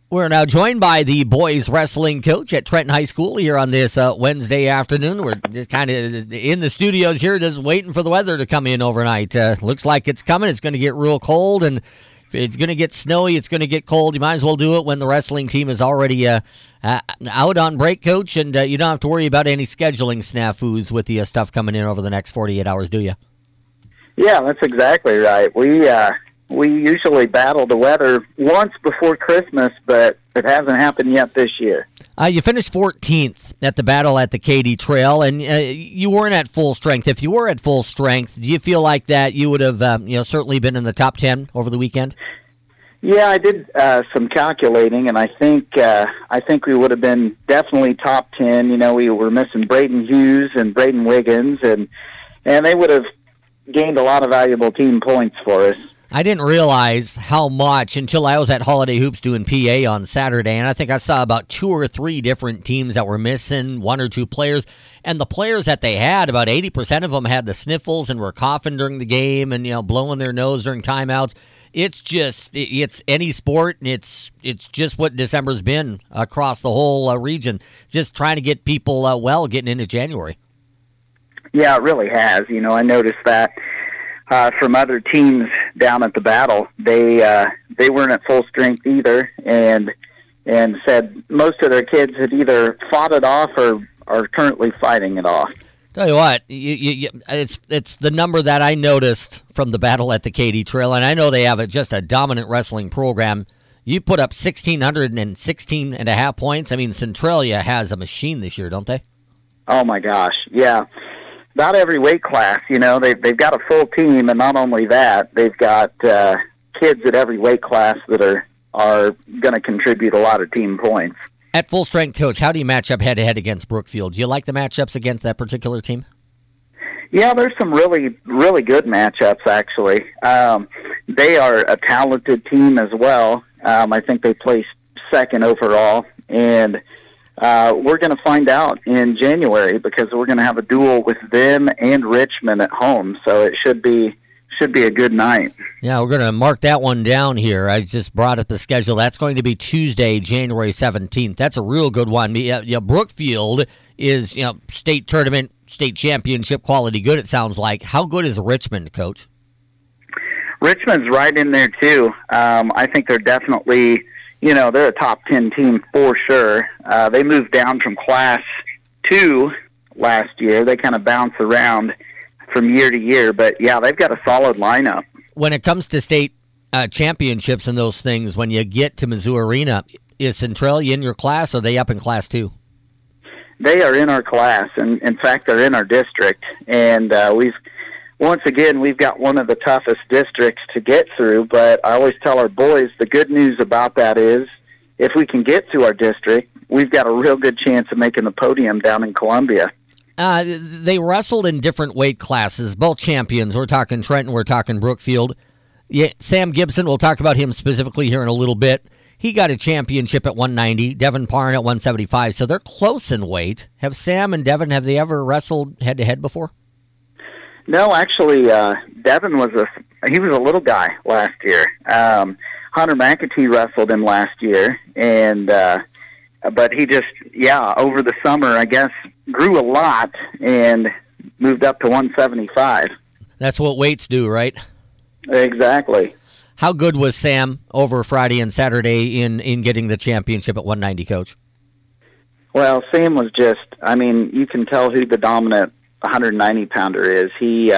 We're now joined by the boys wrestling coach at Trenton High School here on this Wednesday afternoon. We're just kind of in the studios here just waiting for the weather to come in overnight. Looks like it's coming. It's going to get real cold, and if it's going to get snowy, it's going to get cold. You might as well do it when the wrestling team is already out on break, Coach, and you don't have to worry about any scheduling snafus with the stuff coming in over the next 48 hours, do you? Yeah, that's exactly right. We usually battle the weather once before Christmas, but it hasn't happened yet this year. You finished 14th at the battle at the Katy Trail, and you weren't at full strength. If you were at full strength, do you feel like that you would have certainly been in the top 10 over the weekend? Yeah, I did some calculating, and I think we would have been definitely top 10. You know, we were missing Braden Hughes and Braden Wiggins, and they would have gained a lot of valuable team points for us. I didn't realize how much until I was at Holiday Hoops doing PA on Saturday, and I think I saw about 2 or 3 different teams that were missing 1 or 2 players. And the players that they had, about 80% of them had the sniffles and were coughing during the game and blowing their nose during timeouts. It's any sport, and it's just what December's been across the whole region, just trying to get people well getting into January. Yeah, it really has. I noticed that. From other teams down at the battle, they weren't at full strength either, and said most of their kids had either fought it off or are currently fighting it off. Tell you what, it's the number that I noticed from the battle at the Katy Trail, and I know they have just a dominant wrestling program. You put up 1,616 and a half points. I mean, Centralia has a machine this year, don't they? Oh my gosh, yeah. About every weight class, they've got a full team, and not only that, they've got kids at every weight class that are going to contribute a lot of team points. At full strength, Coach, how do you match up head-to-head against Brookfield? Do you like the matchups against that particular team? Yeah, there's some really, really good matchups, actually. They are a talented team as well. I think they placed second overall, and we're going to find out in January because we're going to have a duel with them and Richmond at home, so it should be a good night. Yeah, we're going to mark that one down here. I just brought up the schedule. That's going to be Tuesday, January 17th. That's a real good one. Brookfield is state tournament, state championship quality good, it sounds like. How good is Richmond, Coach? Richmond's right in there, too. I think they're definitely... they're a top 10 team for sure. They moved down from Class 2 last year. They kind of bounce around from year to year. But, yeah, they've got a solid lineup. When it comes to state championships and those things, when you get to Mizzou Arena, is Centralia in your class, or are they up in Class 2? They are in our class. And, in fact, they're in our district. And we've got one of the toughest districts to get through, but I always tell our boys the good news about that is if we can get to our district, we've got a real good chance of making the podium down in Columbia. They wrestled in different weight classes, both champions. We're talking Trenton, we're talking Brookfield. Yeah, Sam Gibson, we'll talk about him specifically here in a little bit. He got a championship at 190, Devin Parn at 175, so they're close in weight. Have Sam and Devin, have they ever wrestled head-to-head before? No, actually, Devin was a little guy last year. Hunter McAtee wrestled him last year, and but he just, over the summer, I guess, grew a lot and moved up to 175. That's what weights do, right? Exactly. How good was Sam over Friday and Saturday in getting the championship at 190, Coach? Well, Sam was just, you can tell who the dominant 190-pounder is.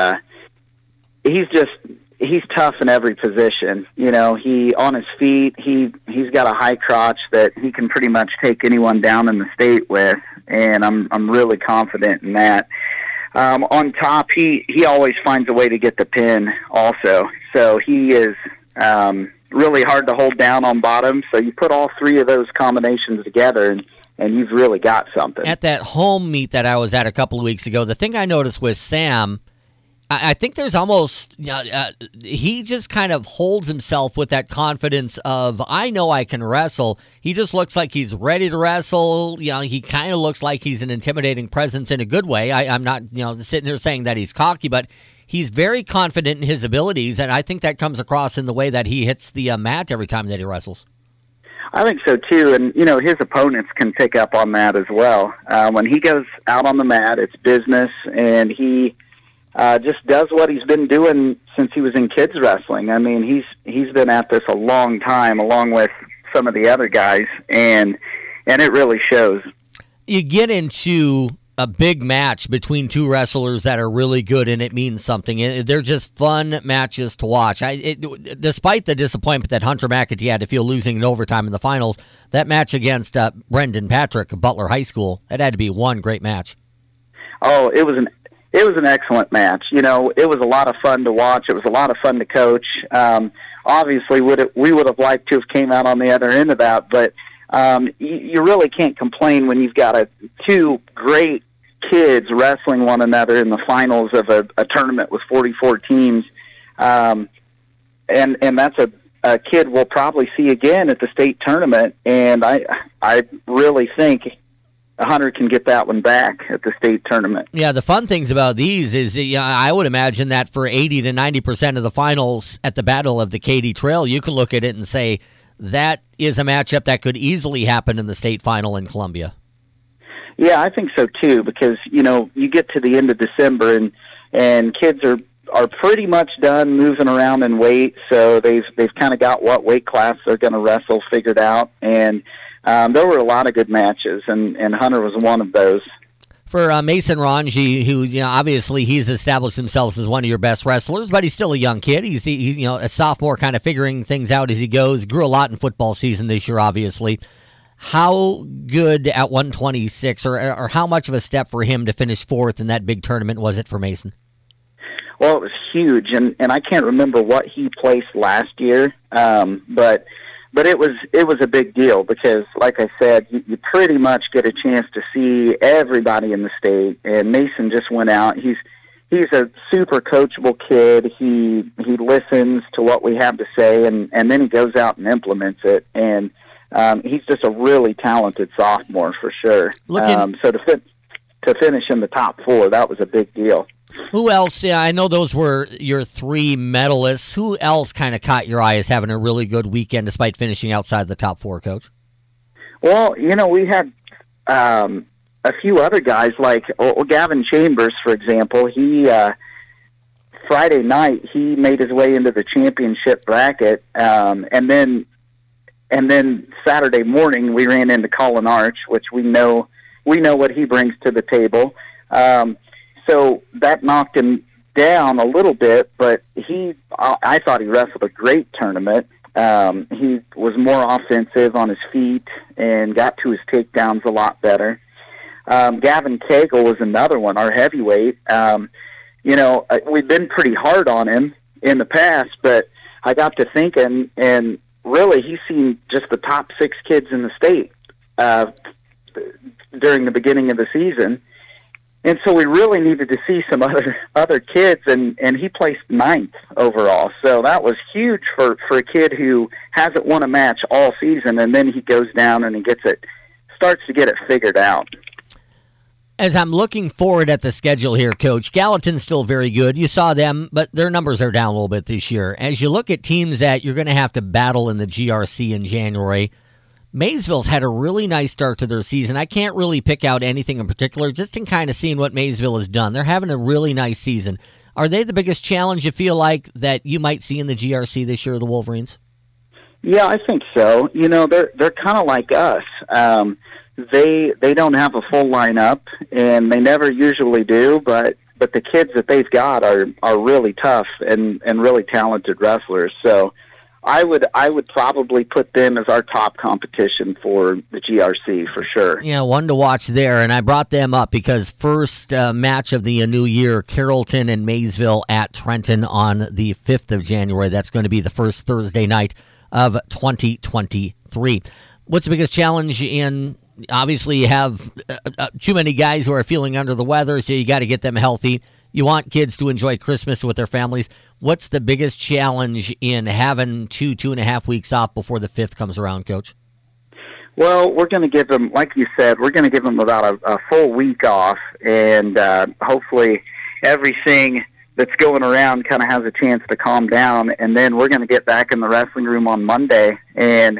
He's tough in every position. He on his feet, he's got a high crotch that he can pretty much take anyone down in the state with, and I'm really confident in that. On top, he always finds a way to get the pin also. So he is really hard to hold down on bottom. So you put all 3 of those combinations together, and you've really got something. At that home meet that I was at a couple of weeks ago, the thing I noticed with Sam, I think there's almost, he just kind of holds himself with that confidence of, I know I can wrestle. He just looks like he's ready to wrestle. He kind of looks like he's an intimidating presence in a good way. I'm not, sitting here saying that he's cocky, but he's very confident in his abilities, and I think that comes across in the way that he hits the mat every time that he wrestles. I think so too, and his opponents can pick up on that as well. When he goes out on the mat, it's business, and he just does what he's been doing since he was in kids wrestling. I mean, he's been at this a long time, along with some of the other guys, and it really shows. You get into a big match between two wrestlers that are really good, and it means something. They're just fun matches to watch. Despite the disappointment that Hunter McAtee had to feel losing in overtime in the finals, that match against Brendan Patrick of Butler High School, that had to be one great match. Oh, it was an excellent match. It was a lot of fun to watch. It was a lot of fun to coach. Obviously, we would have liked to have came out on the other end of that, but you really can't complain when you've got two great kids wrestling one another in the finals of a tournament with 44 teams. And that's a kid we'll probably see again at the state tournament. And I really think Hunter can get that one back at the state tournament. Yeah, the fun things about these is, I would imagine that for 80 to 90% of the finals at the Battle of the Katy Trail, you can look at it and say that is a matchup that could easily happen in the state final in Columbia. Yeah, I think so too, because you get to the end of December and kids are pretty much done moving around in weight, so they've kind of got what weight class they're going to wrestle figured out, and there were a lot of good matches, and Hunter was one of those. For Mason Ranji, who obviously he's established himself as one of your best wrestlers, but he's still a young kid. He's a sophomore, kind of figuring things out as he goes. Grew a lot in football season this year, obviously. How good at 126, or how much of a step for him to finish fourth in that big tournament was it for Mason? Well, it was huge, and I can't remember what he placed last year, but it was a big deal because, like I said, you pretty much get a chance to see everybody in the state, and Mason just went out. He's a super coachable kid. He listens to what we have to say, and then he goes out and implements it, and he's just a really talented sophomore for sure. So to finish in the top four, that was a big deal. Who else? Yeah, I know those were your three medalists. Who else kind of caught your eye as having a really good weekend despite finishing outside the top four, Coach? Well, we had a few other guys like Gavin Chambers, for example. He Friday night he made his way into the championship bracket, and then Saturday morning we ran into Colin Arch, which we know what he brings to the table. So that knocked him down a little bit, but I thought he wrestled a great tournament. He was more offensive on his feet and got to his takedowns a lot better. Gavin Cagle was another one, our heavyweight. We've been pretty hard on him in the past, but I got to thinking, and really he's seen just the top 6 kids in the state during the beginning of the season. And so we really needed to see some other kids, and he placed 9th overall. So that was huge for a kid who hasn't won a match all season, and then he goes down and starts to get it figured out. As I'm looking forward at the schedule here, Coach, Gallatin's still very good. You saw them, but their numbers are down a little bit this year. As you look at teams that you're going to have to battle in the GRC in January, Maysville's had a really nice start to their season. I can't really pick out anything in particular, just in kind of seeing what Maysville has done. They're having a really nice season. Are they the biggest challenge you feel like that you might see in the GRC this year, the Wolverines? Yeah, I think so. They're kind of like us. They don't have a full lineup, and they never usually do, but the kids that they've got are really tough and really talented wrestlers. So I would probably put them as our top competition for the GRC for sure. Yeah, one to watch there, and I brought them up because first match of the new year, Carrollton and Maysville at Trenton on the 5th of January. That's going to be the first Thursday night of 2023. What's the biggest challenge in? Obviously, you have too many guys who are feeling under the weather, so you got to get them healthy. You want kids to enjoy Christmas with their families. What's the biggest challenge in having 2.5 weeks off before the 5th comes around, Coach? Well, we're going to give them, like you said, we're going to give them about a full week off, and hopefully everything that's going around kind of has a chance to calm down, and then we're going to get back in the wrestling room on Monday, and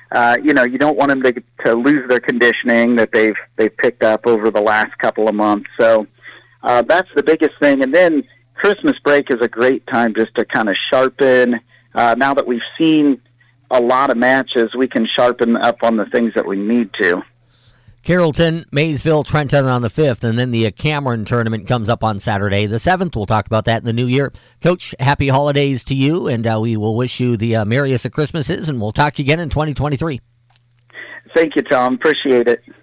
You don't want them to lose their conditioning that they've picked up over the last couple of months. So that's the biggest thing. And then Christmas break is a great time just to kind of sharpen. Now that we've seen a lot of matches, we can sharpen up on the things that we need to. Carrollton, Maysville, Trenton on the 5th, and then the Cameron tournament comes up on Saturday the 7th. We'll talk about that in the new year. Coach, happy holidays to you, and we will wish you the merriest of Christmases, and we'll talk to you again in 2023. Thank you, Tom. Appreciate it.